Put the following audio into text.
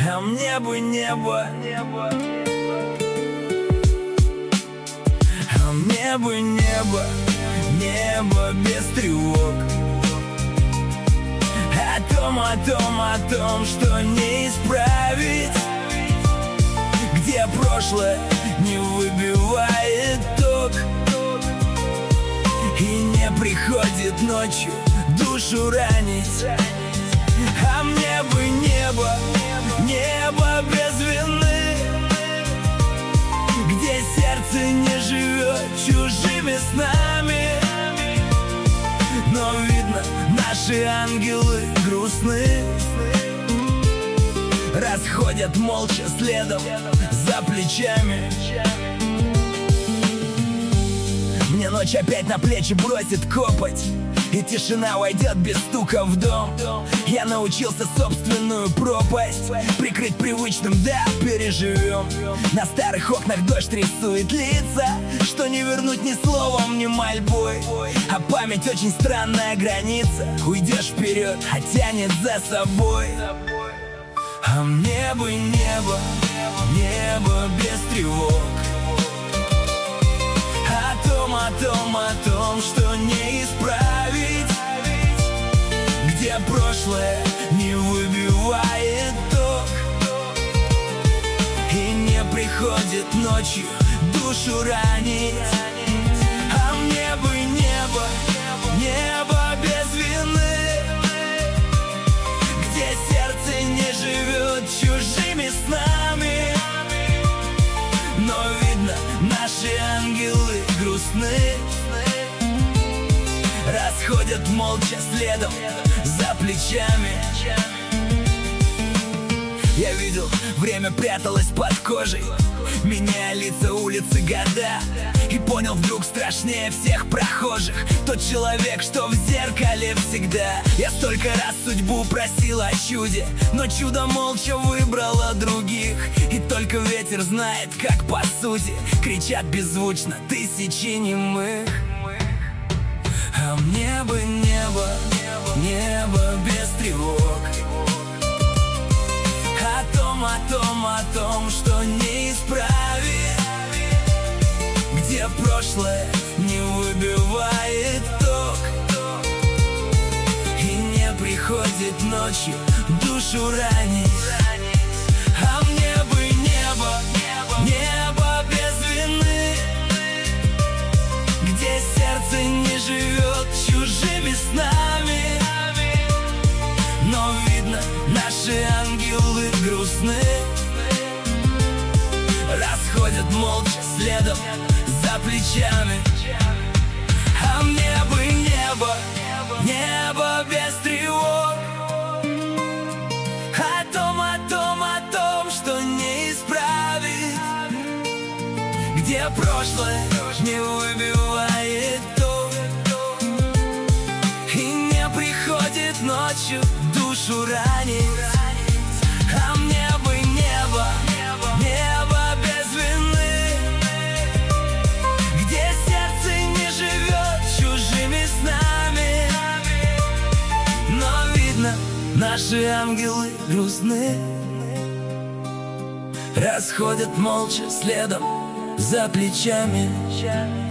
А мне бы небо, а мне бы небо, небо без тревог. О том, что не исправить, где прошлое не выбивает ток и не приходит ночью душу ранить. А мне бы небо, небо без вины, где сердце не живет чужими снами. Но видно, наши ангелы грустны, расходят молча следом за плечами. Мне ночь опять на плечи бросит копоть, и тишина войдет без стука в дом. Я научился собственную пропасть прикрыть привычным, да, переживем. На старых окнах дождь рисует лица, что не вернуть ни словом, ни мольбой. А память очень странная граница, уйдешь вперед, а тянет за собой. А мне бы небо, небо без тревог. О том, что не исправить, где прошлое не выбивает ток и не приходит ночью душу ранить. А мне бы небо, небо без вины, где сердце не живет чужими снами. Но видно, наши ангелы грустны, расходят молча следом за плечами. Я видел, время пряталось под кожей, меняя лица, улицы, года. И понял вдруг, страшнее всех прохожих тот человек, что в зеркале всегда. Я столько раз судьбу просил о чуде, но чудо молча выбрало других. И только ветер знает, как по сути кричат беззвучно тысячи немых. А мне бы небо, небо без тревог. О том, что не исправить, где прошлое не выбивает ток и не приходит ночью душу ранить. А мне бы небо, небо без вины, где сердце не живет чужими снами. Но видно, наши ангелы грустны, расходят молча следом за плечами. А мне бы небо, небо без тревог. О том, что не исправить, где прошлое не выбивает ток и не приходит ночью душу ранить. А мне бы небо, небо без вины, где сердце не живет чужими снами. Но видно, наши ангелы грустны, расходят молча следом за плечами.